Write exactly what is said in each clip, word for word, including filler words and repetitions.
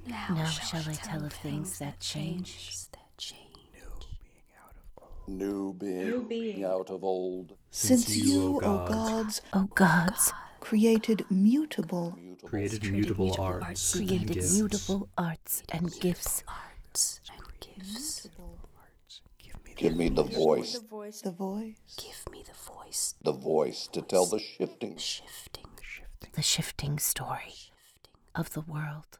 Now shall I tell of things that change? New being, New being. out of old, Since Since you, you, O O gods, gods, O gods, created mutable, mutable, created mutable arts and created gifts, mutable arts and gifts. give me the voice, The voice. the voice, Give me the voice, the voice to tell the shifting, shifting, the shifting story of the world.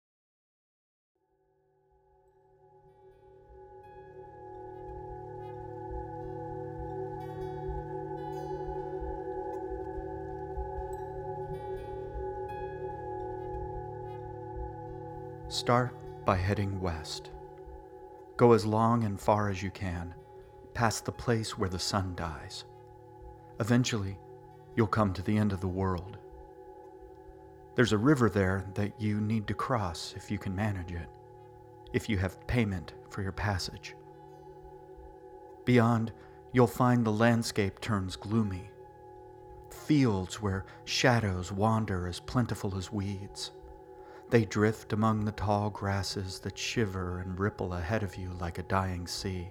Start by heading west. Go as long and far as you can, past the place where the sun dies. Eventually, you'll come to the end of the world. There's a river there that you need to cross if you can manage it, if you have payment for your passage. Beyond, you'll find the landscape turns gloomy. Fields where shadows wander as plentiful as weeds. They drift among the tall grasses that shiver and ripple ahead of you like a dying sea.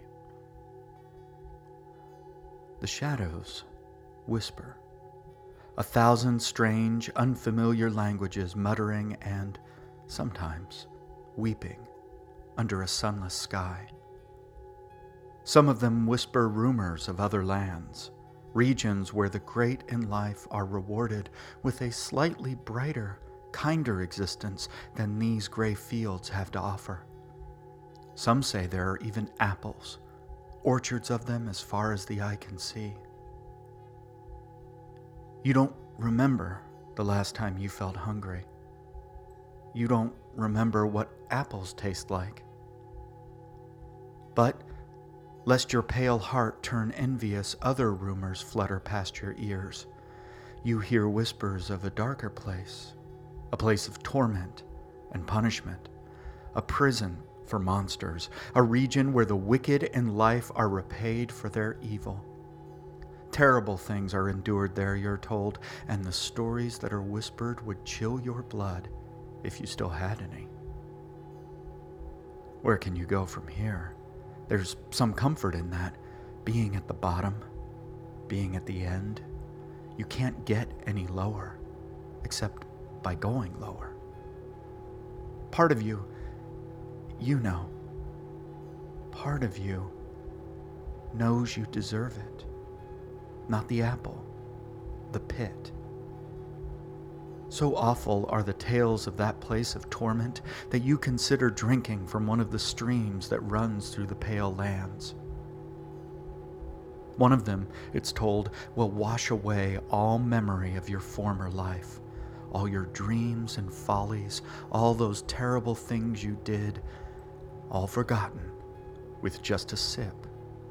The shadows whisper, a thousand strange, unfamiliar languages muttering and, sometimes, weeping under a sunless sky. Some of them whisper rumors of other lands, regions where the great in life are rewarded with a slightly brighter, kinder existence than these gray fields have to offer. Some say there are even apples, orchards of them as far as the eye can see. You don't remember the last time you felt hungry. You don't remember what apples taste like. But, lest your pale heart turn envious, other rumors flutter past your ears. You hear whispers of a darker place, a place of torment and punishment, a prison for monsters, a region where the wicked in life are repaid for their evil. Terrible things are endured there, you're told, and the stories that are whispered would chill your blood if you still had any. Where can you go from here? There's some comfort in that, being at the bottom, being at the end. You can't get any lower, except by going lower. Part of you, you know, part of you knows you deserve it. Not the apple, the pit. So awful are the tales of that place of torment that you consider drinking from one of the streams that runs through the pale lands. One of them, it's told, will wash away all memory of your former life, all your dreams and follies, all those terrible things you did, all forgotten with just a sip.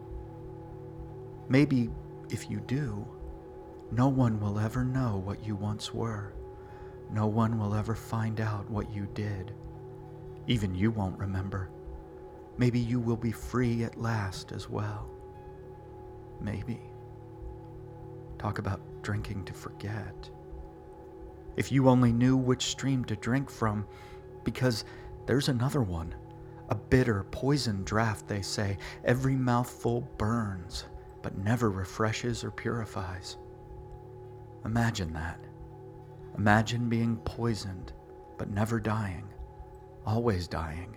Maybe if you do, no one will ever know what you once were. No one will ever find out what you did. Even you won't remember. Maybe you will be free at last as well. Maybe. Talk about drinking to forget. If you only knew which stream to drink from, because there's another one. A bitter, poison draught, they say. Every mouthful burns, but never refreshes or purifies. Imagine that. Imagine being poisoned, but never dying, always dying.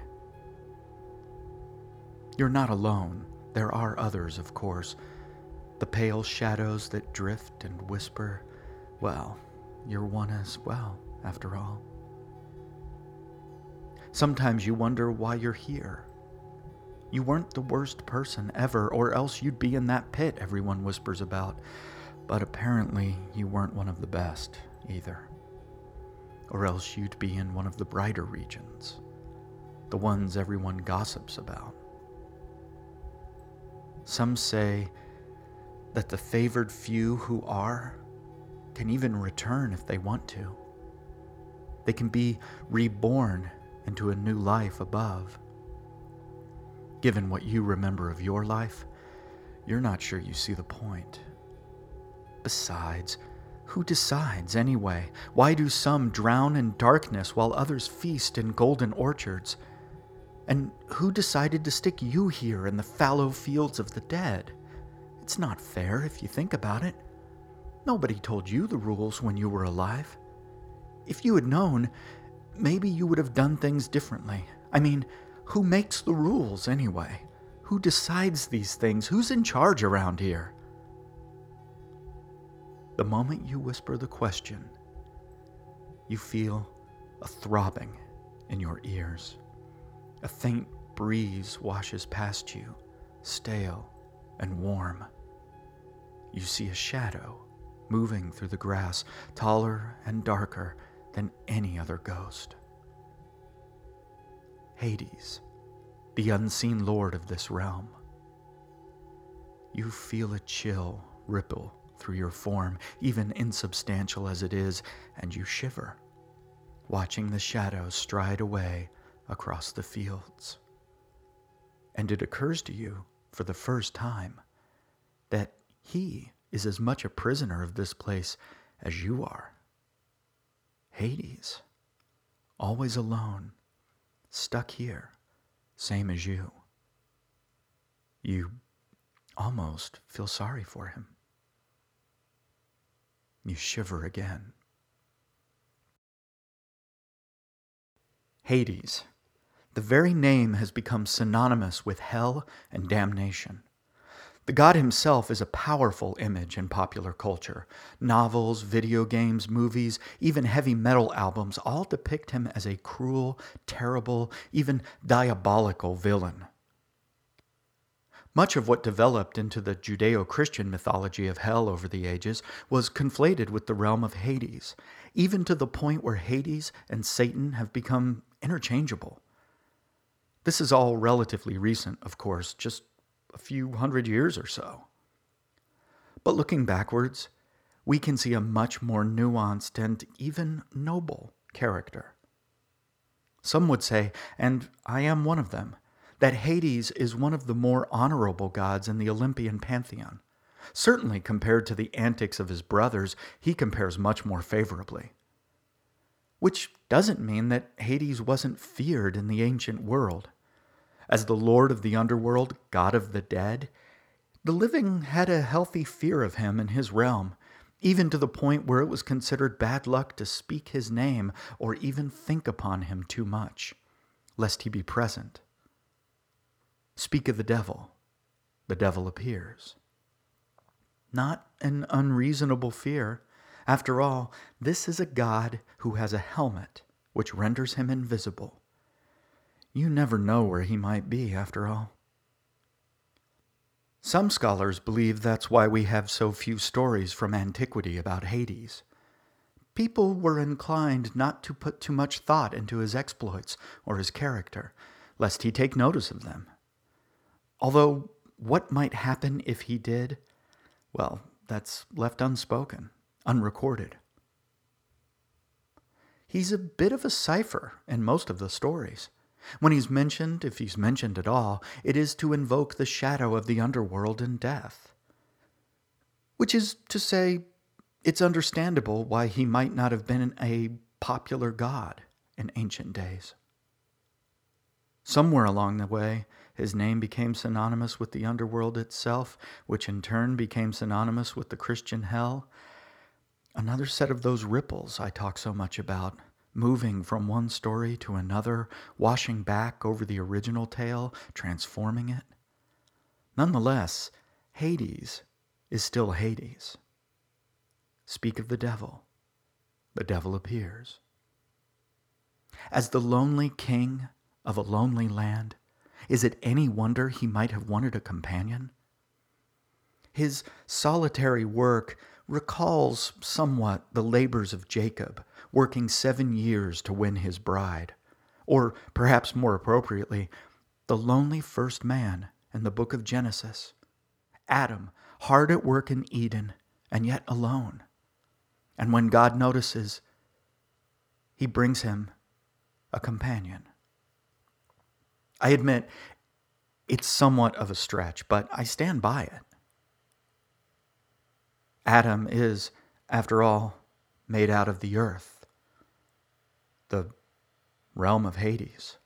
You're not alone. There are others, of course. The pale shadows that drift and whisper, well, you're one as well, after all. Sometimes you wonder why you're here. You weren't the worst person ever, or else you'd be in that pit everyone whispers about. But apparently you weren't one of the best either. Or else you'd be in one of the brighter regions, the ones everyone gossips about. Some say that the favored few who are can even return if they want to. They can be reborn into a new life above. Given what you remember of your life, you're not sure you see the point. Besides, Who decides, anyway? Why do some drown in darkness while others feast in golden orchards? And who decided to stick you here in the fallow fields of the dead? It's not fair if you think about it. Nobody told you the rules when you were alive. If you had known, maybe you would have done things differently. I mean, who makes the rules anyway? Who decides these things? Who's in charge around here? The moment you whisper the question, you feel a throbbing in your ears. A faint breeze washes past you, stale and warm. You see a shadow moving through the grass, taller and darker than any other ghost. Hades, the unseen lord of this realm. You feel a chill ripple through your form, even insubstantial as it is, and you shiver, watching the shadows stride away across the fields. And it occurs to you, for the first time, that he is as much a prisoner of this place as you are. Hades, always alone, stuck here, same as you. You almost feel sorry for him. You shiver again. Hades. The very name has become synonymous with hell and damnation. The god himself is a powerful image in popular culture. Novels, video games, movies, even heavy metal albums all depict him as a cruel, terrible, even diabolical villain. Much of what developed into the Judeo-Christian mythology of hell over the ages was conflated with the realm of Hades, even to the point where Hades and Satan have become interchangeable. This is all relatively recent, of course, just a few hundred years or so. But looking backwards, we can see a much more nuanced and even noble character. Some would say, and I am one of them, that Hades is one of the more honorable gods in the Olympian pantheon. Certainly compared to the antics of his brothers, he compares much more favorably. Which doesn't mean that Hades wasn't feared in the ancient world. As the lord of the underworld, god of the dead, the living had a healthy fear of him in his realm, even to the point where it was considered bad luck to speak his name or even think upon him too much, lest he be present. Speak of the devil, the devil appears. Not an unreasonable fear. After all, this is a god who has a helmet which renders him invisible. You never know where he might be, after all. Some scholars believe that's why we have so few stories from antiquity about Hades. People were inclined not to put too much thought into his exploits or his character, lest he take notice of them. Although, what might happen if he did? Well, that's left unspoken, unrecorded. He's a bit of a cipher in most of the stories. When he's mentioned, if he's mentioned at all, it is to invoke the shadow of the underworld and death. Which is to say, it's understandable why he might not have been a popular god in ancient days. Somewhere along the way, his name became synonymous with the underworld itself, which in turn became synonymous with the Christian hell. Another set of those ripples I talk so much about, moving from one story to another, washing back over the original tale, transforming it. Nonetheless, Hades is still Hades. Speak of the devil. The devil appears. As the lonely king of a lonely land, is it any wonder he might have wanted a companion? His solitary work recalls somewhat the labors of Jacob, working seven years to win his bride, or perhaps more appropriately, the lonely first man in the book of Genesis, Adam, hard at work in Eden and yet alone. And when God notices, he brings him a companion. I admit, it's somewhat of a stretch, but I stand by it. Adam is after all, made out of the earth, the realm of Hades.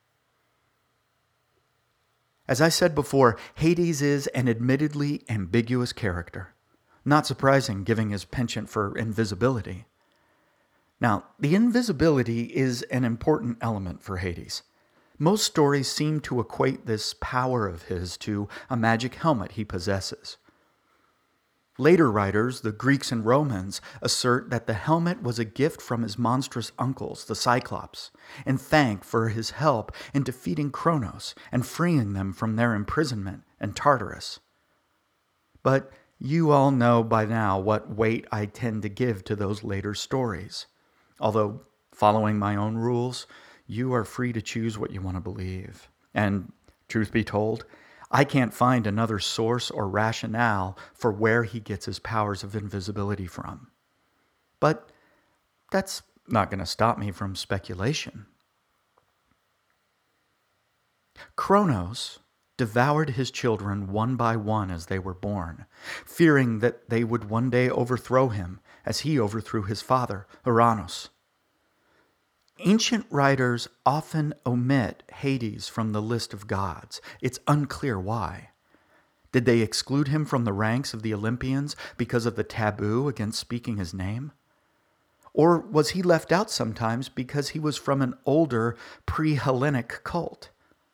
As I said before, Hades is an admittedly ambiguous character. Not surprising, given his penchant for invisibility. Now, the invisibility is an important element for Hades. Most stories seem to equate this power of his to a magic helmet he possesses. Later writers, the Greeks and Romans, assert that the helmet was a gift from his monstrous uncles, the Cyclops, in thank for his help in defeating Kronos and freeing them from their imprisonment in Tartarus. But you all know by now what weight I tend to give to those later stories. Although, following my own rules, you are free to choose what you want to believe. And, truth be told, I can't find another source or rationale for where he gets his powers of invisibility from. But that's not going to stop me from speculation. Kronos devoured his children one by one as they were born, fearing that they would one day overthrow him as he overthrew his father, Uranus. Ancient writers often omit Hades from the list of gods. It's unclear why. Did they exclude him from the ranks of the Olympians because of the taboo against speaking his name? Or was he left out sometimes because he was from an older pre-Hellenic cult?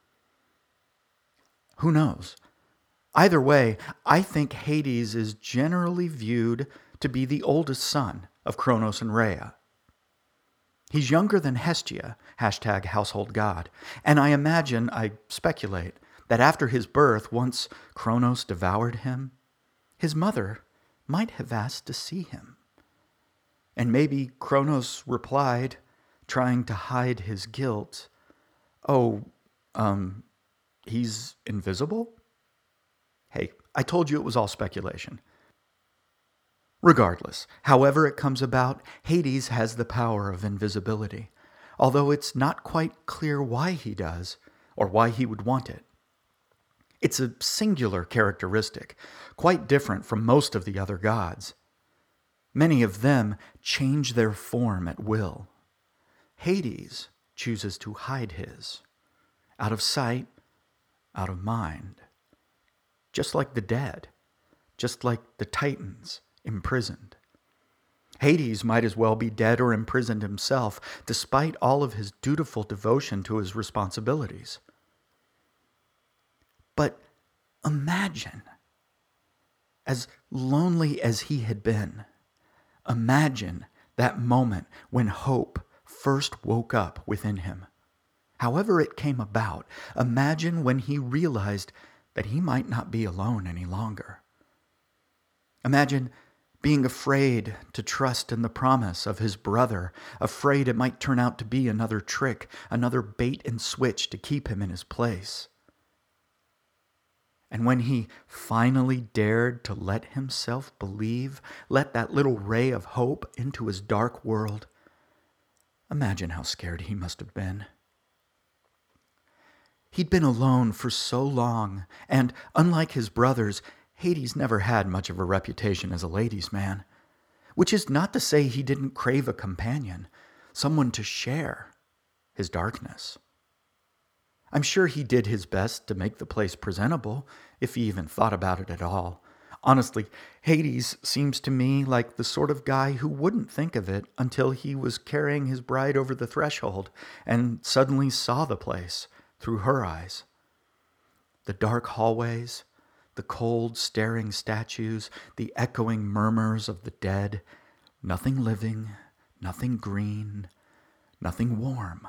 Who knows? Either way, I think Hades is generally viewed to be the oldest son of Kronos and Rhea. He's younger than Hestia, hashtag household god, and I imagine, I speculate, that after his birth, once Kronos devoured him, his mother might have asked to see him. And maybe Kronos replied, trying to hide his guilt, "Oh, um, he's invisible?" Hey, I told you it was all speculation. Regardless, however it comes about, Hades has the power of invisibility, although it's not quite clear why he does, or why he would want it. It's a singular characteristic, quite different from most of the other gods. Many of them change their form at will. Hades chooses to hide his, out of sight, out of mind. Just like the dead, just like the Titans, imprisoned. Hades might as well be dead or imprisoned himself, despite all of his dutiful devotion to his responsibilities. But imagine, as lonely as he had been, imagine that moment when hope first woke up within him. However it came about, imagine when he realized that he might not be alone any longer. Imagine being afraid to trust in the promise of his brother, afraid it might turn out to be another trick, another bait and switch to keep him in his place. And when he finally dared to let himself believe, let that little ray of hope into his dark world, imagine how scared he must have been. He'd been alone for so long, and unlike his brothers, Hades never had much of a reputation as a ladies' man, which is not to say he didn't crave a companion, someone to share his darkness. I'm sure he did his best to make the place presentable, if he even thought about it at all. Honestly, Hades seems to me like the sort of guy who wouldn't think of it until he was carrying his bride over the threshold and suddenly saw the place through her eyes. The dark hallways, the cold, staring statues, the echoing murmurs of the dead, nothing living, nothing green, nothing warm.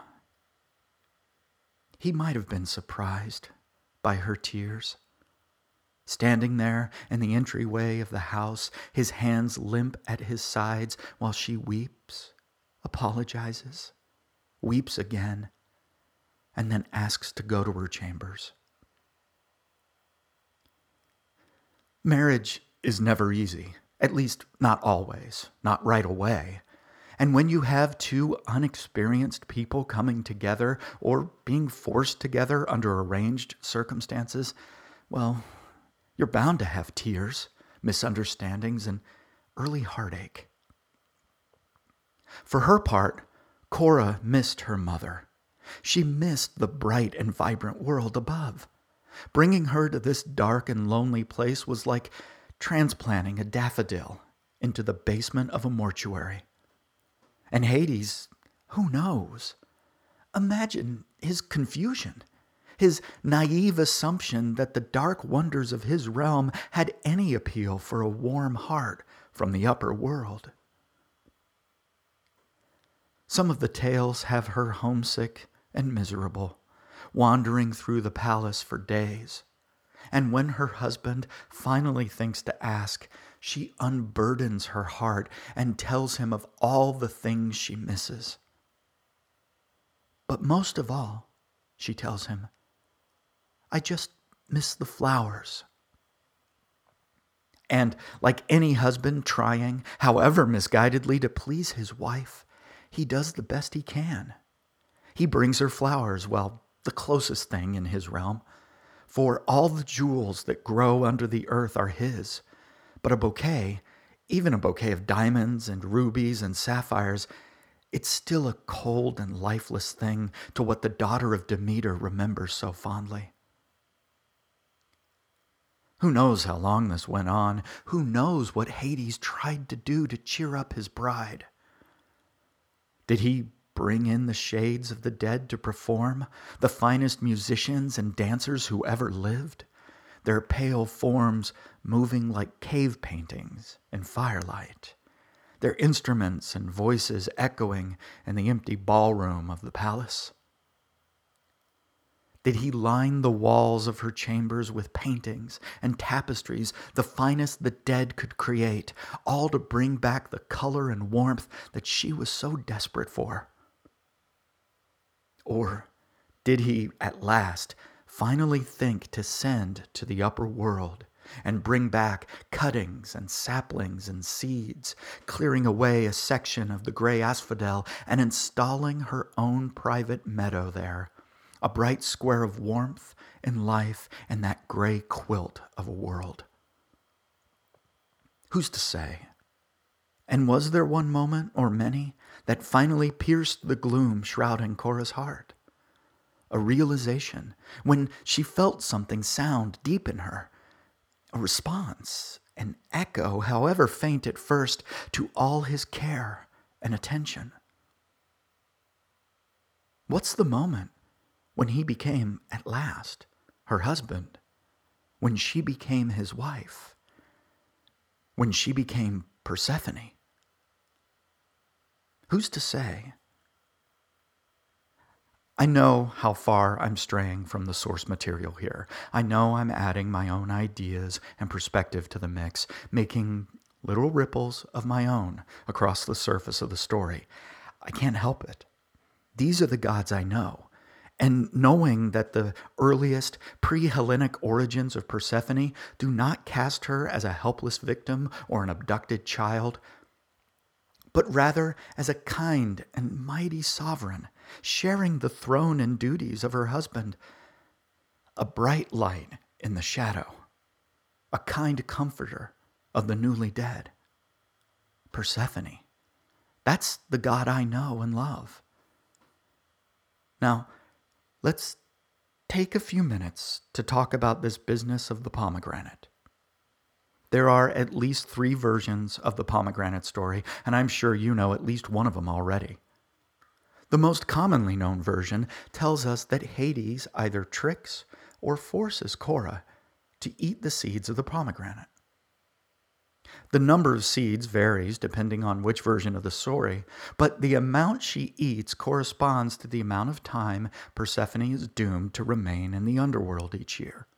He might have been surprised by her tears. Standing there in the entryway of the house, his hands limp at his sides while she weeps, apologizes, weeps again, and then asks to go to her chambers. Marriage is never easy, at least not always, not right away. And when you have two unexperienced people coming together or being forced together under arranged circumstances, well, you're bound to have tears, misunderstandings, and early heartache. For her part, Cora missed her mother. She missed the bright and vibrant world above. Bringing her to this dark and lonely place was like transplanting a daffodil into the basement of a mortuary. And Hades, who knows? Imagine his confusion, his naive assumption that the dark wonders of his realm had any appeal for a warm heart from the upper world. Some of the tales have her homesick and miserable, wandering through the palace for days. And when her husband finally thinks to ask, she unburdens her heart and tells him of all the things she misses. But most of all, she tells him, I just miss the flowers. And like any husband trying, however misguidedly, to please his wife, he does the best he can. He brings her flowers, well, the closest thing in his realm, for all the jewels that grow under the earth are his. But a bouquet, even a bouquet of diamonds and rubies and sapphires, it's still a cold and lifeless thing to what the daughter of Demeter remembers so fondly. Who knows how long this went on? Who knows what Hades tried to do to cheer up his bride? Did he bring in the shades of the dead to perform, the finest musicians and dancers who ever lived, their pale forms moving like cave paintings in firelight, their instruments and voices echoing in the empty ballroom of the palace? Did he line the walls of her chambers with paintings and tapestries, the finest the dead could create, all to bring back the color and warmth that she was so desperate for? Or did he, at last, finally think to send to the upper world and bring back cuttings and saplings and seeds, clearing away a section of the gray asphodel and installing her own private meadow there, a bright square of warmth and life and that gray quilt of a world? Who's to say? And was there one moment, or many, that finally pierced the gloom shrouding Cora's heart? A realization, when she felt something sound deep in her, a response, an echo, however faint at first, to all his care and attention. What's the moment when he became, at last, her husband? When she became his wife? When she became Persephone? Who's to say? I know how far I'm straying from the source material here. I know I'm adding my own ideas and perspective to the mix, making little ripples of my own across the surface of the story. I can't help it. These are the gods I know. And knowing that the earliest pre-Hellenic origins of Persephone do not cast her as a helpless victim or an abducted child, but rather as a kind and mighty sovereign, sharing the throne and duties of her husband, a bright light in the shadow, a kind comforter of the newly dead. Persephone, that's the God I know and love. Now, let's take a few minutes to talk about this business of the pomegranate. There are at least three versions of the pomegranate story, and I'm sure you know at least one of them already. The most commonly known version tells us that Hades either tricks or forces Cora to eat the seeds of the pomegranate. The number of seeds varies depending on which version of the story, but the amount she eats corresponds to the amount of time Persephone is doomed to remain in the underworld each year.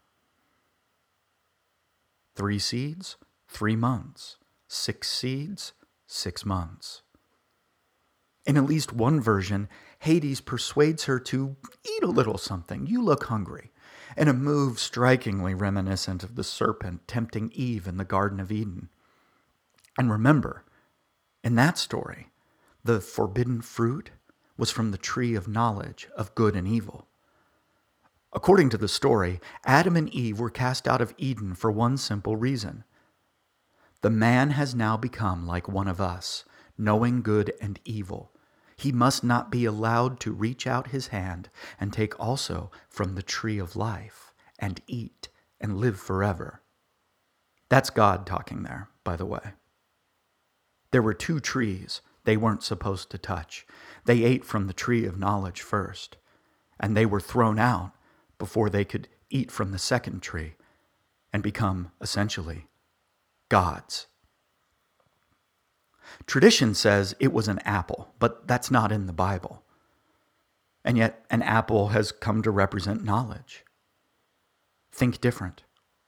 Three seeds, three months. Six seeds, six months. In at least one version, Hades persuades her to eat a little something. You look hungry. In a move strikingly reminiscent of the serpent tempting Eve in the Garden of Eden. And remember, in that story, the forbidden fruit was from the tree of knowledge of good and evil. According to the story, Adam and Eve were cast out of Eden for one simple reason. The man has now become like one of us, knowing good and evil. He must not be allowed to reach out his hand and take also from the tree of life and eat and live forever. That's God talking there, by the way. There were two trees they weren't supposed to touch. They ate from the tree of knowledge first, and they were thrown out before they could eat from the second tree and become, essentially, gods. Tradition says it was an apple, but that's not in the Bible. And yet, an apple has come to represent knowledge. Think different.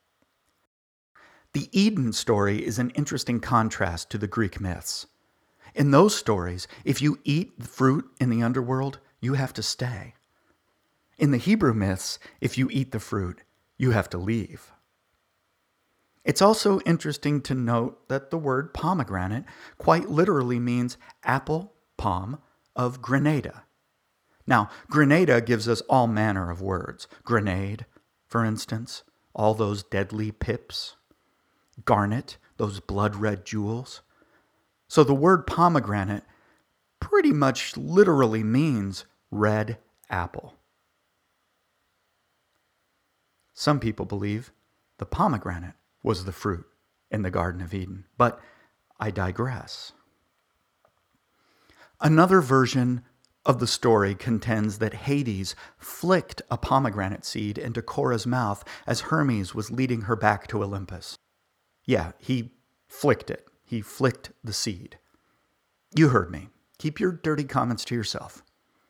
The Eden story is an interesting contrast to the Greek myths. In those stories, if you eat the fruit in the underworld, you have to stay. In the Hebrew myths, if you eat the fruit, you have to leave. It's also interesting to note that the word pomegranate quite literally means apple, palm, of Grenada. Now, Grenada gives us all manner of words. Grenade, for instance, all those deadly pips. Garnet, those blood-red jewels. So the word pomegranate pretty much literally means red apple. Some people believe the pomegranate was the fruit in the Garden of Eden, but I digress. Another version of the story contends that Hades flicked a pomegranate seed into Korah's mouth as Hermes was leading her back to Olympus. Yeah, he flicked it. He flicked the seed. You heard me. Keep your dirty comments to yourself.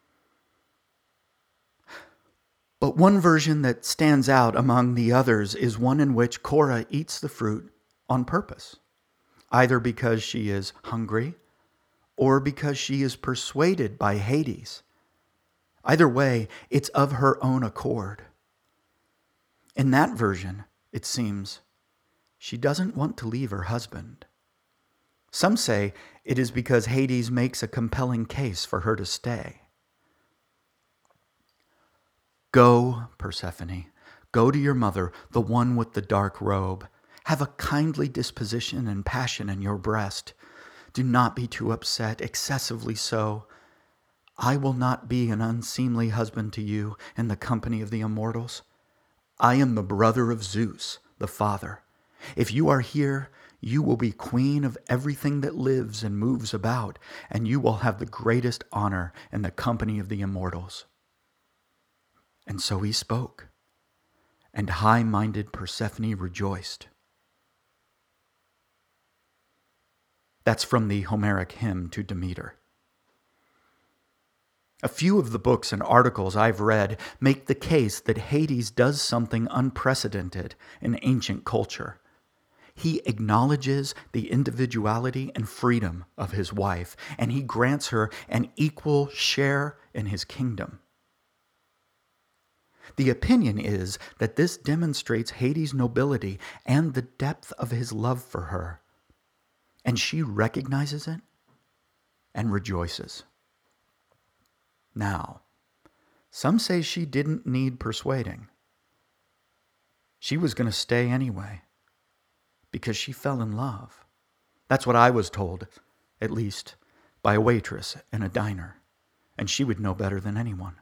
But one version that stands out among the others is one in which Korah eats the fruit on purpose, either because she is hungry or because she is persuaded by Hades. Either way, it's of her own accord. In that version, it seems, she doesn't want to leave her husband. Some say it is because Hades makes a compelling case for her to stay. Go, Persephone, go to your mother, the one with the dark robe. Have a kindly disposition and passion in your breast. Do not be too upset, excessively so. I will not be an unseemly husband to you in the company of the immortals. I am the brother of Zeus, the father. If you are here, you will be queen of everything that lives and moves about, and you will have the greatest honor in the company of the immortals. And so he spoke, and high-minded Persephone rejoiced. That's from the Homeric hymn to Demeter. A few of the books and articles I've read make the case that Hades does something unprecedented in ancient culture. He acknowledges the individuality and freedom of his wife, and he grants her an equal share in his kingdom. The opinion is that this demonstrates Hades' nobility and the depth of his love for her, and she recognizes it and rejoices. Now, some say she didn't need persuading. She was going to stay anyway, because she fell in love. That's what I was told, at least, by a waitress in a diner, and she would know better than anyone.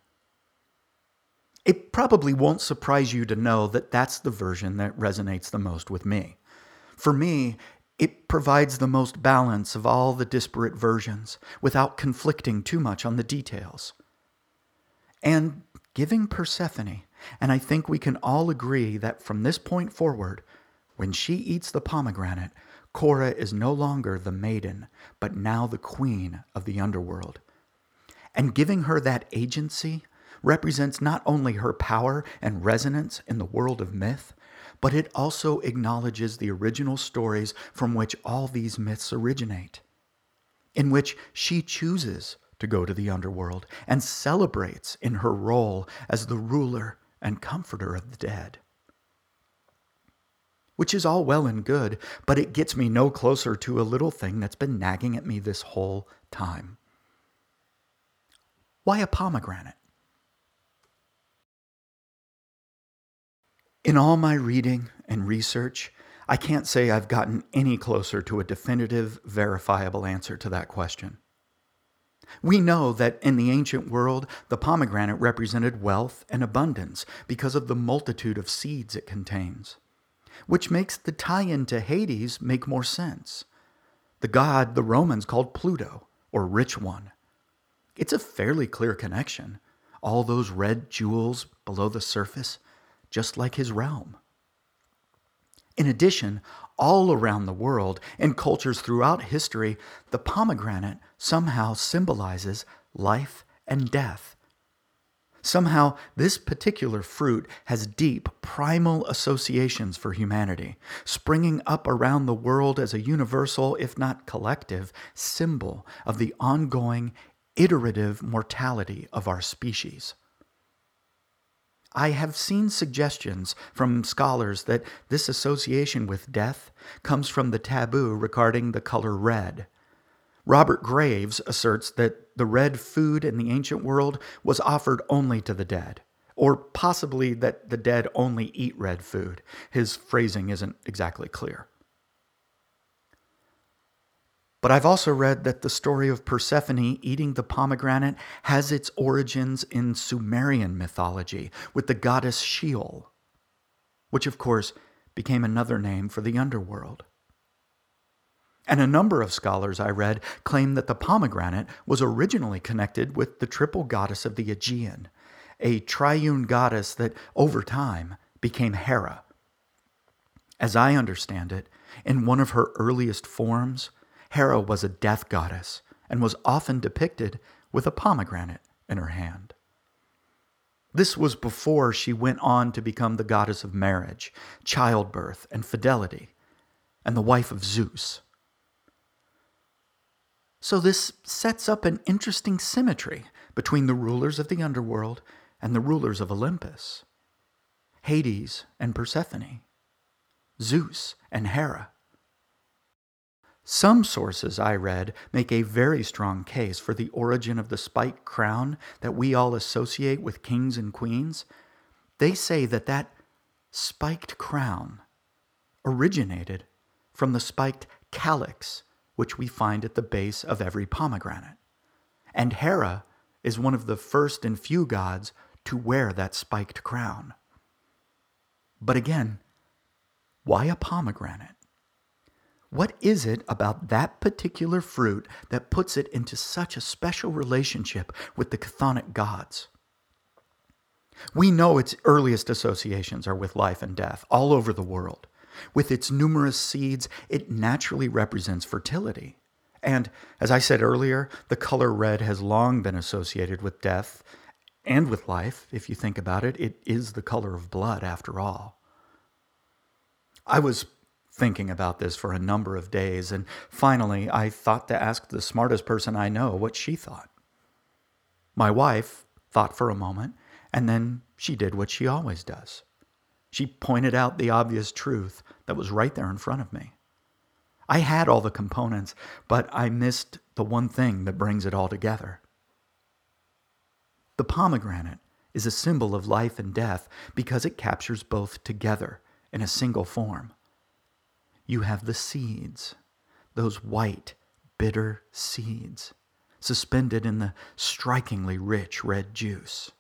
It probably won't surprise you to know that that's the version that resonates the most with me. For me, it provides the most balance of all the disparate versions without conflicting too much on the details. And giving Persephone, and I think we can all agree that from this point forward, when she eats the pomegranate, Korah is no longer the maiden, but now the queen of the underworld. And giving her that agency represents not only her power and resonance in the world of myth, but it also acknowledges the original stories from which all these myths originate, in which she chooses to go to the underworld and celebrates in her role as the ruler and comforter of the dead. Which is all well and good, but it gets me no closer to a little thing that's been nagging at me this whole time. Why a pomegranate? In all my reading and research, I can't say I've gotten any closer to a definitive, verifiable answer to that question. We know that in the ancient world, the pomegranate represented wealth and abundance because of the multitude of seeds it contains, which makes the tie-in to Hades make more sense. The god the Romans called Pluto, or Rich One. It's a fairly clear connection. All those red jewels below the surface, just like his realm. In addition, all around the world, in cultures throughout history, the pomegranate somehow symbolizes life and death. Somehow, this particular fruit has deep, primal associations for humanity, springing up around the world as a universal, if not collective, symbol of the ongoing, iterative mortality of our species. I have seen suggestions from scholars that this association with death comes from the taboo regarding the color red. Robert Graves asserts that the red food in the ancient world was offered only to the dead, or possibly that the dead only eat red food. His phrasing isn't exactly clear. But I've also read that the story of Persephone eating the pomegranate has its origins in Sumerian mythology with the goddess Sheol, which of course became another name for the underworld. And a number of scholars I read claim that the pomegranate was originally connected with the triple goddess of the Aegean, a triune goddess that over time became Hera. As I understand it, in one of her earliest forms, Hera was a death goddess and was often depicted with a pomegranate in her hand. This was before she went on to become the goddess of marriage, childbirth, and fidelity, and the wife of Zeus. So this sets up an interesting symmetry between the rulers of the underworld and the rulers of Olympus, Hades and Persephone, Zeus and Hera. Some sources I read make a very strong case for the origin of the spiked crown that we all associate with kings and queens. They say that that spiked crown originated from the spiked calyx, which we find at the base of every pomegranate. And Hera is one of the first and few gods to wear that spiked crown. But again, why a pomegranate? What is it about that particular fruit that puts it into such a special relationship with the chthonic gods? We know its earliest associations are with life and death all over the world. With its numerous seeds, it naturally represents fertility. And, as I said earlier, the color red has long been associated with death and with life. If you think about it, it is the color of blood after all. I was thinking about this for a number of days, and finally I thought to ask the smartest person I know what she thought. My wife thought for a moment, and then she did what she always does. She pointed out the obvious truth that was right there in front of me. I had all the components, but I missed the one thing that brings it all together. The pomegranate is a symbol of life and death because it captures both together in a single form. You have the seeds, those white, bitter seeds, suspended in the strikingly rich red juice.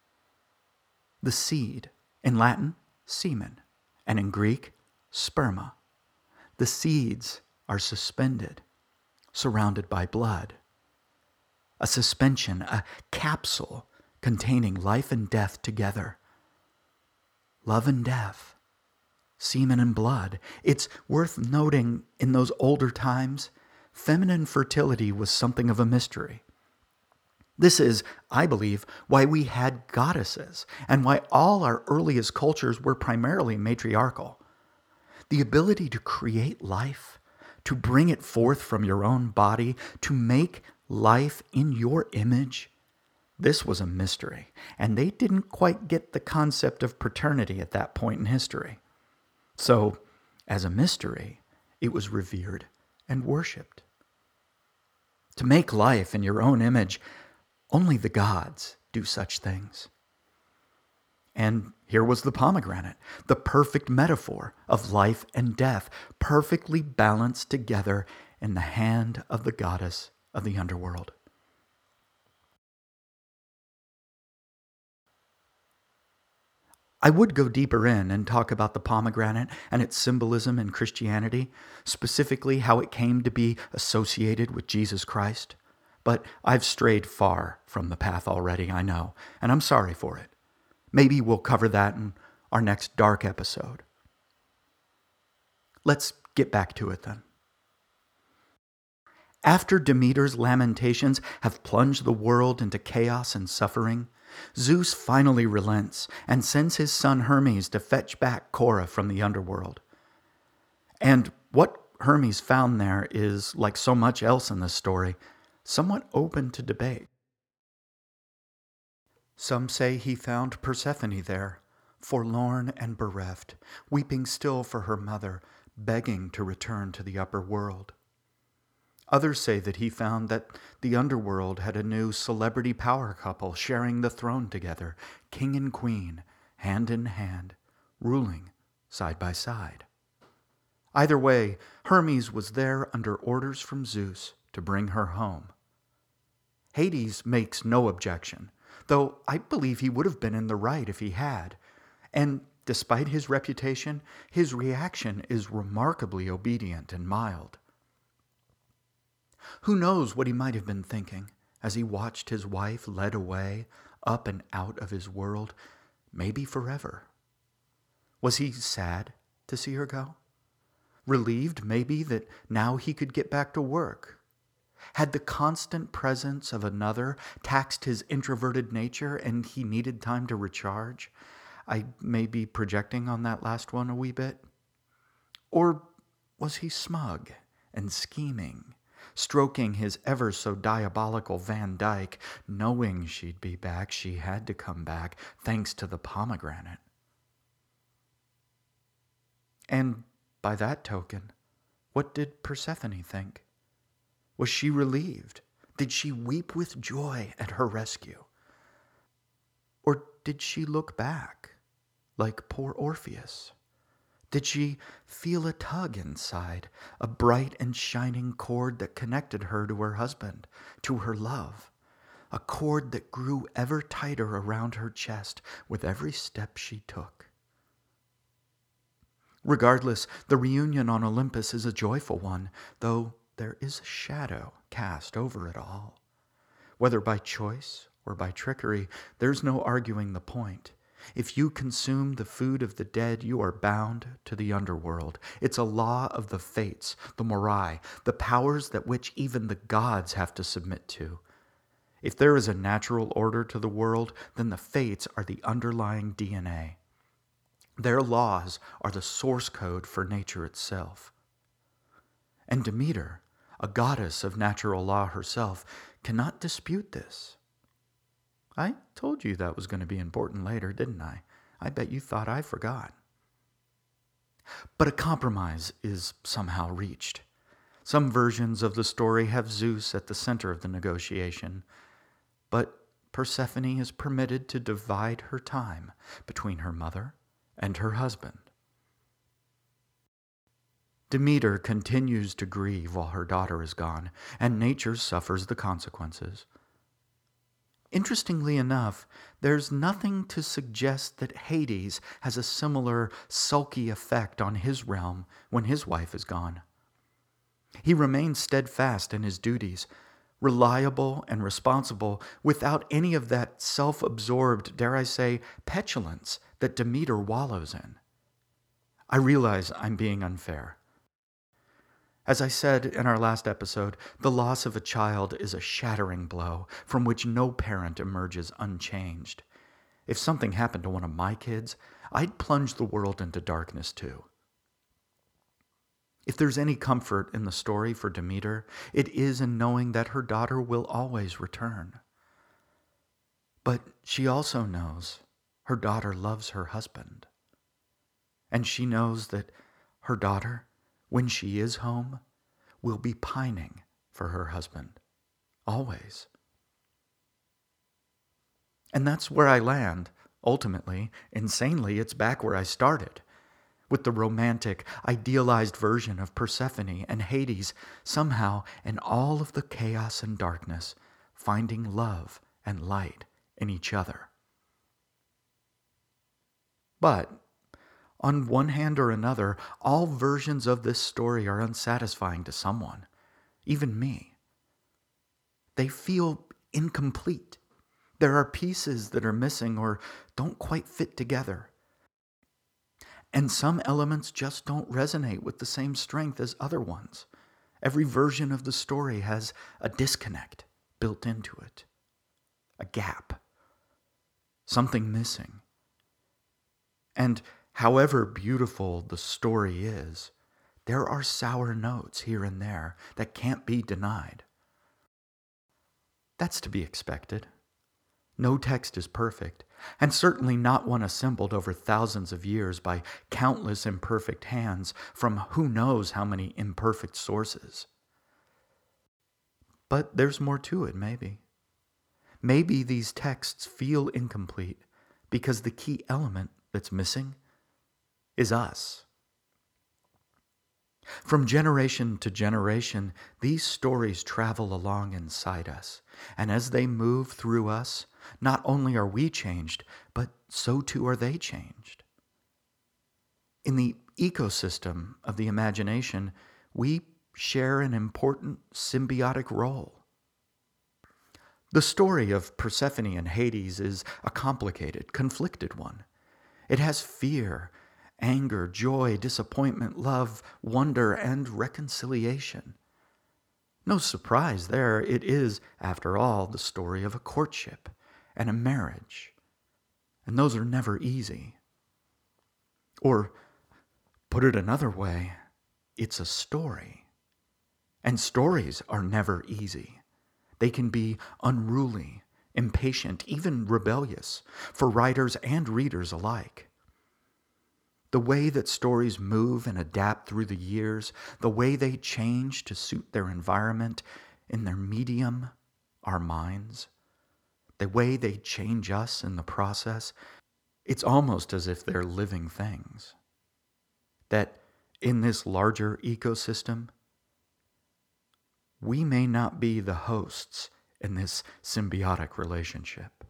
The seed, in Latin, semen, and in Greek, sperma. The seeds are suspended, surrounded by blood. A suspension, a capsule containing life and death together. Love and death. Semen and blood. It's worth noting in those older times, feminine fertility was something of a mystery. This is, I believe, why we had goddesses and why all our earliest cultures were primarily matriarchal. The ability to create life, to bring it forth from your own body, to make life in your image, this was a mystery, and they didn't quite get the concept of paternity at that point in history. So, as a mystery, it was revered and worshipped. To make life in your own image, only the gods do such things. And here was the pomegranate, the perfect metaphor of life and death, perfectly balanced together in the hand of the goddess of the underworld. I would go deeper in and talk about the pomegranate and its symbolism in Christianity, specifically how it came to be associated with Jesus Christ. But I've strayed far from the path already, I know, and I'm sorry for it. Maybe we'll cover that in our next dark episode. Let's get back to it then. After Demeter's lamentations have plunged the world into chaos and suffering, Zeus finally relents and sends his son Hermes to fetch back Cora from the underworld. And what Hermes found there is, like so much else in this story, somewhat open to debate. Some say he found Persephone there, forlorn and bereft, weeping still for her mother, begging to return to the upper world. Others say that he found that the underworld had a new celebrity power couple sharing the throne together, king and queen, hand in hand, ruling side by side. Either way, Hermes was there under orders from Zeus to bring her home. Hades makes no objection, though I believe he would have been in the right if he had. And despite his reputation, his reaction is remarkably obedient and mild. Who knows what he might have been thinking as he watched his wife led away, up and out of his world, maybe forever? Was he sad to see her go? Relieved, maybe, that now he could get back to work? Had the constant presence of another taxed his introverted nature and he needed time to recharge? I may be projecting on that last one a wee bit. Or was he smug and scheming, stroking his ever-so-diabolical Van Dyke, knowing she'd be back, she had to come back, thanks to the pomegranate? And by that token, what did Persephone think? Was she relieved? Did she weep with joy at her rescue? Or did she look back, like poor Orpheus? Did she feel a tug inside, a bright and shining cord that connected her to her husband, to her love, a cord that grew ever tighter around her chest with every step she took? Regardless, the reunion on Olympus is a joyful one, though there is a shadow cast over it all. Whether by choice or by trickery, there's no arguing the point. If you consume the food of the dead, you are bound to the underworld. It's a law of the fates, the morai, the powers that which even the gods have to submit to. If there is a natural order to the world, then the fates are the underlying D N A. Their laws are the source code for nature itself. And Demeter, a goddess of natural law herself, cannot dispute this. I told you that was going to be important later, didn't I? I bet you thought I forgot. But a compromise is somehow reached. Some versions of the story have Zeus at the center of the negotiation, but Persephone is permitted to divide her time between her mother and her husband. Demeter continues to grieve while her daughter is gone, and nature suffers the consequences. Interestingly enough, there's nothing to suggest that Hades has a similar sulky effect on his realm when his wife is gone. He remains steadfast in his duties, reliable and responsible, without any of that self-absorbed, dare I say, petulance that Demeter wallows in. I realize I'm being unfair. As I said in our last episode, the loss of a child is a shattering blow from which no parent emerges unchanged. If something happened to one of my kids, I'd plunge the world into darkness too. If there's any comfort in the story for Demeter, it is in knowing that her daughter will always return. But she also knows her daughter loves her husband. And she knows that her daughter, when she is home, will be pining for her husband, always. And that's where I land Ultimately, insanely, it's back where I started, with the romantic, idealized version of Persephone and Hades somehow in all of the chaos and darkness, finding love and light in each other. But, on one hand or another, all versions of this story are unsatisfying to someone, even me. They feel incomplete. There are pieces that are missing or don't quite fit together. And some elements just don't resonate with the same strength as other ones. Every version of the story has a disconnect built into it, a gap, something missing. And however beautiful the story is, there are sour notes here and there that can't be denied. That's to be expected. No text is perfect, and certainly not one assembled over thousands of years by countless imperfect hands from who knows how many imperfect sources. But there's more to it, maybe. Maybe these texts feel incomplete because the key element that's missing is us. From generation to generation, these stories travel along inside us, and as they move through us, not only are we changed, but so too are they changed. In the ecosystem of the imagination, we share an important symbiotic role. The story of Persephone and Hades is a complicated, conflicted one. It has fear, anger, joy, disappointment, love, wonder, and reconciliation. No surprise there, it is, after all, the story of a courtship and a marriage. And those are never easy. Or, put it another way, it's a story. And stories are never easy. They can be unruly, impatient, even rebellious, for writers and readers alike. The way that stories move and adapt through the years, the way they change to suit their environment, in their medium, our minds, the way they change us in the process, it's almost as if they're living things. That in this larger ecosystem, we may not be the hosts in this symbiotic relationship.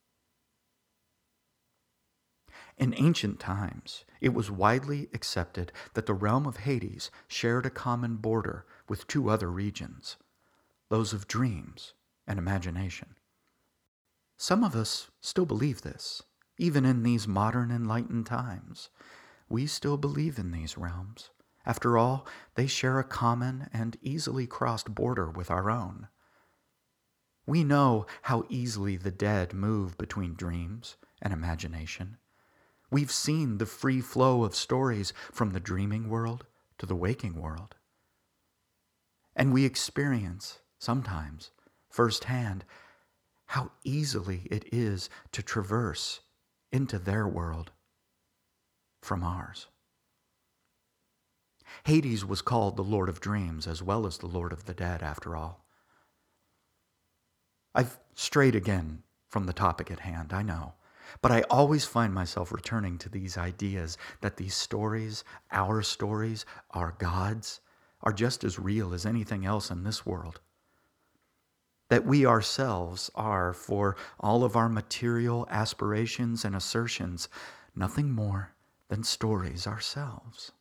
In ancient times, it was widely accepted that the realm of Hades shared a common border with two other regions, those of dreams and imagination. Some of us still believe this, even in these modern enlightened times. We still believe in these realms. After all, they share a common and easily crossed border with our own. We know how easily the dead move between dreams and imagination. We've seen the free flow of stories from the dreaming world to the waking world. And we experience, sometimes, firsthand, how easily it is to traverse into their world from ours. Hades was called the Lord of Dreams as well as the Lord of the Dead, after all. I've strayed again from the topic at hand, I know. But I always find myself returning to these ideas that these stories, our stories, our gods, are just as real as anything else in this world. That we ourselves are, for all of our material aspirations and assertions, nothing more than stories ourselves.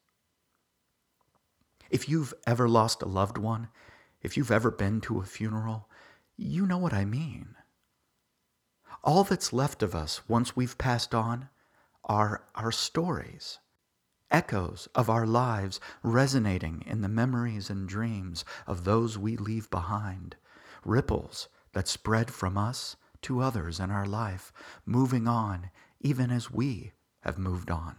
If you've ever lost a loved one, if you've ever been to a funeral, you know what I mean. All that's left of us once we've passed on are our stories, echoes of our lives resonating in the memories and dreams of those we leave behind, ripples that spread from us to others in our life, moving on even as we have moved on.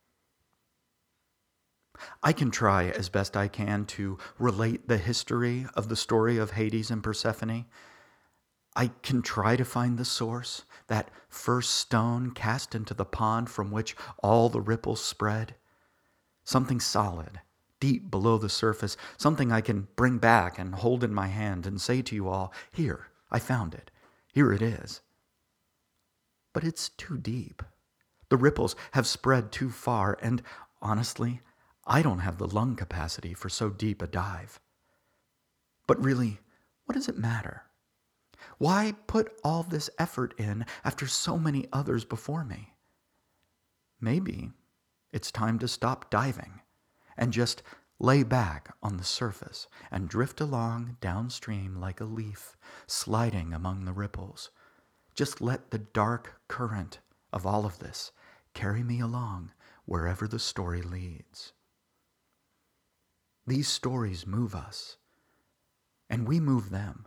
I can try as best I can to relate the history of the story of Hades and Persephone. I can try to find the source, that first stone cast into the pond from which all the ripples spread. Something solid, deep below the surface, something I can bring back and hold in my hand and say to you all, here, I found it. Here it is. but it's too deep. The ripples have spread too far, and honestly, I don't have the lung capacity for so deep a dive. But really, what does it matter? Why put all this effort in after so many others before me? Maybe it's time to stop diving and just lay back on the surface and drift along downstream like a leaf sliding among the ripples. Just let the dark current of all of this carry me along wherever the story leads. These stories move us, and we move them.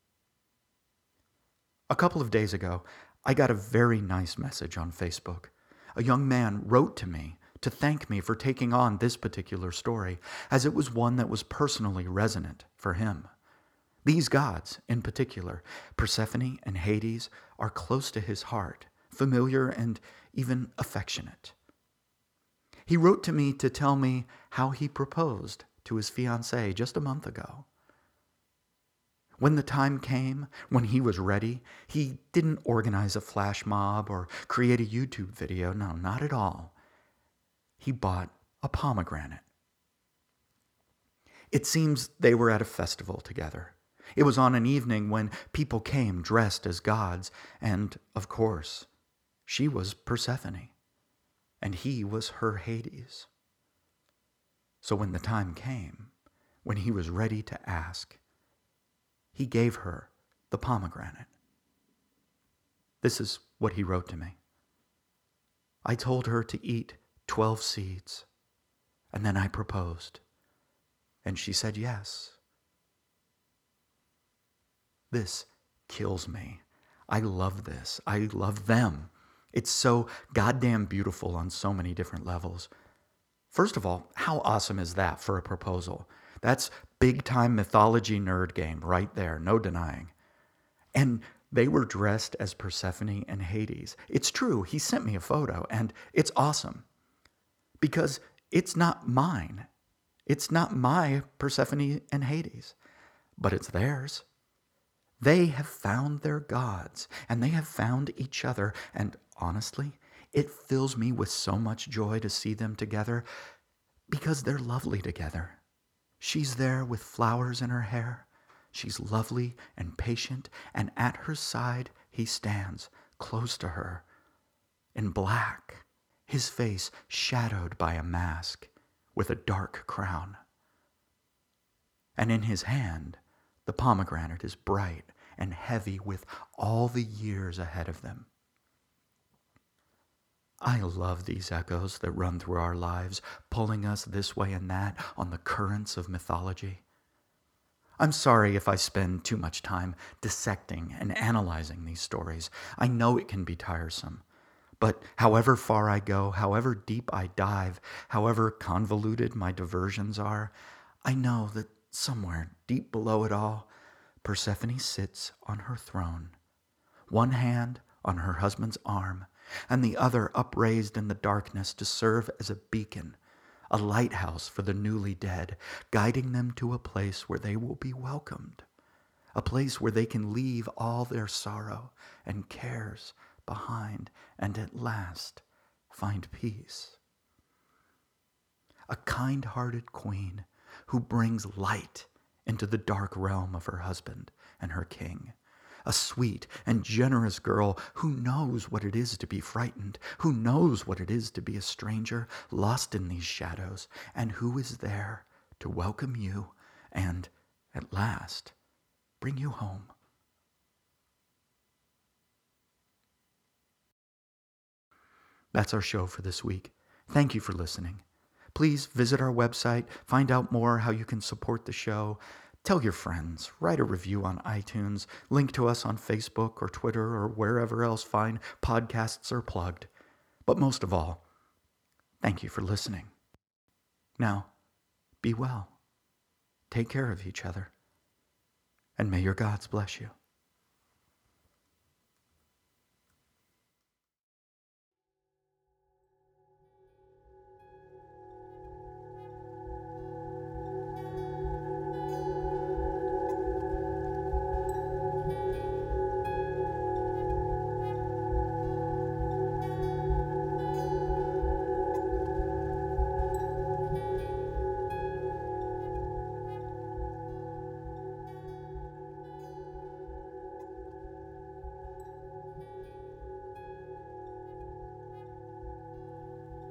A couple of days ago, I got a very nice message on Facebook. A young man wrote to me to thank me for taking on this particular story, as it was one that was personally resonant for him. These gods, in particular, Persephone and Hades, are close to his heart, familiar and even affectionate. He wrote to me to tell me how he proposed to his fiancée just a month ago. When the time came, when he was ready, he didn't organize a flash mob or create a YouTube video. No, not at all. He bought a pomegranate. It seems they were at a festival together. It was on an evening when people came dressed as gods, and, of course, she was Persephone, and he was her Hades. So when the time came, when he was ready to ask, he gave her the pomegranate. This is what he wrote to me. I told her to eat twelve seeds, and then I proposed, and she said yes. This kills me. I love this. I love them. It's so goddamn beautiful on so many different levels. First of all, how awesome is that for a proposal? That's big-time mythology nerd game right there, no denying. And they were dressed as Persephone and Hades. It's true, he sent me a photo, and it's awesome. Because it's not mine. It's not my Persephone and Hades, but it's theirs. They have found their gods, and they have found each other, and honestly, it fills me with so much joy to see them together because they're lovely together. She's there with flowers in her hair. She's lovely and patient, and at her side he stands, close to her, in black, his face shadowed by a mask with a dark crown. And in his hand, the pomegranate is bright and heavy with all the years ahead of them. I love these echoes that run through our lives, pulling us this way and that on the currents of mythology. I'm sorry if I spend too much time dissecting and analyzing these stories. I know it can be tiresome. But however far I go, however deep I dive, however convoluted my diversions are, I know that somewhere deep below it all, Persephone sits on her throne, one hand on her husband's arm, and the other upraised in the darkness to serve as a beacon, a lighthouse for the newly dead, guiding them to a place where they will be welcomed, a place where they can leave all their sorrow and cares behind and at last find peace. A kind-hearted queen who brings light into the dark realm of her husband and her king. A sweet and generous girl who knows what it is to be frightened, who knows what it is to be a stranger lost in these shadows, and who is there to welcome you and, at last, bring you home. That's our show for this week. Thank you for listening. Please visit our website, find out more how you can support the show. Tell your friends, write a review on iTunes, link to us on Facebook or Twitter or wherever else fine podcasts are plugged. But most of all, thank you for listening. Now, be well, take care of each other, and may your gods bless you.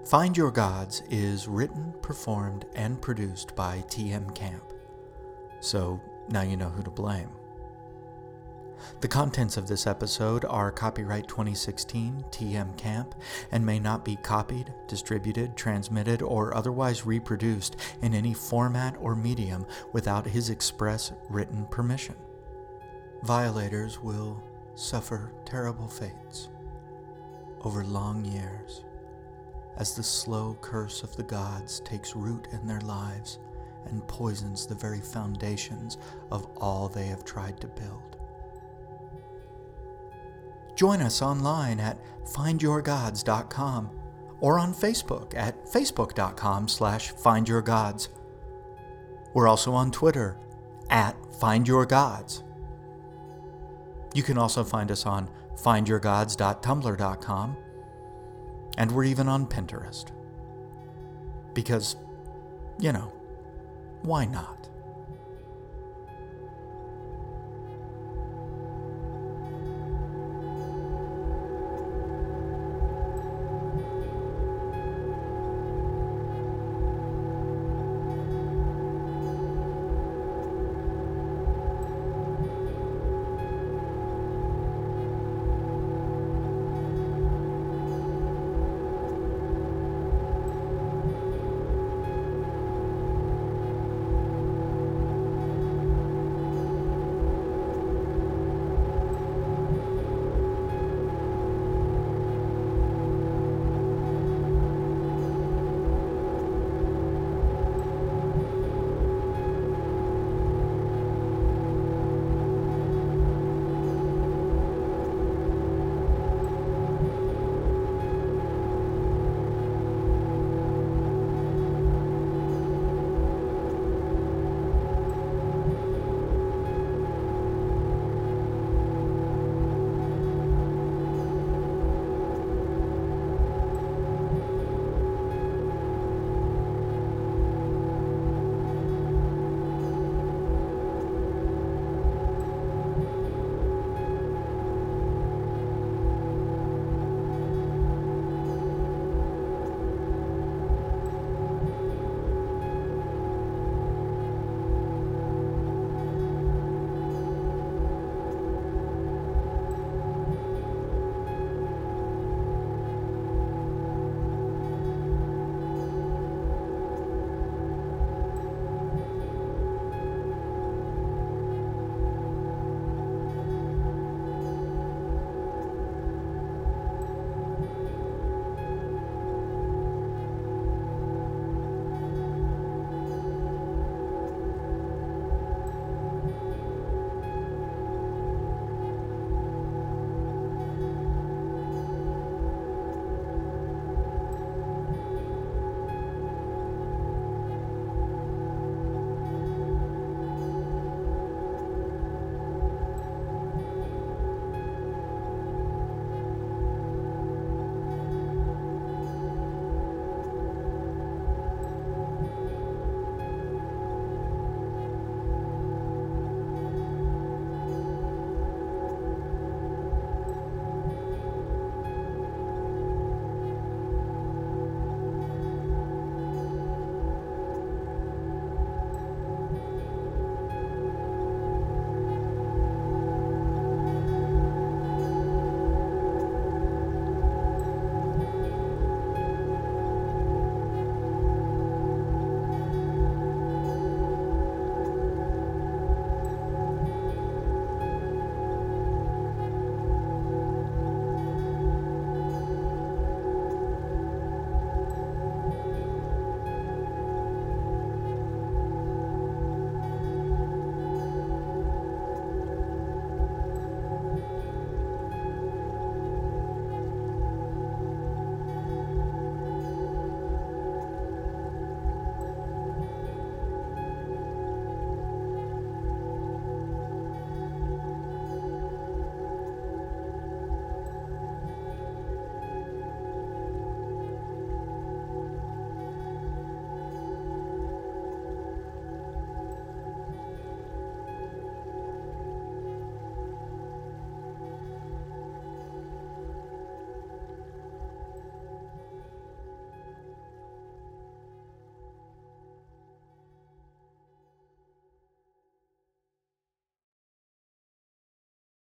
Find Your Gods is written, performed, and produced by T M Camp. So now you know who to blame. The contents of this episode are copyright twenty sixteen T M Camp and may not be copied, distributed, transmitted, or otherwise reproduced in any format or medium without his express written permission. Violators will suffer terrible fates over long years as the slow curse of the gods takes root in their lives and poisons the very foundations of all they have tried to build. Join us online at find your gods dot com or on Facebook at facebook dot com slash find your gods. We're also on Twitter at find your gods. You can also find us on find your gods dot tumblr dot com, and we're even on Pinterest. Because, you know, why not?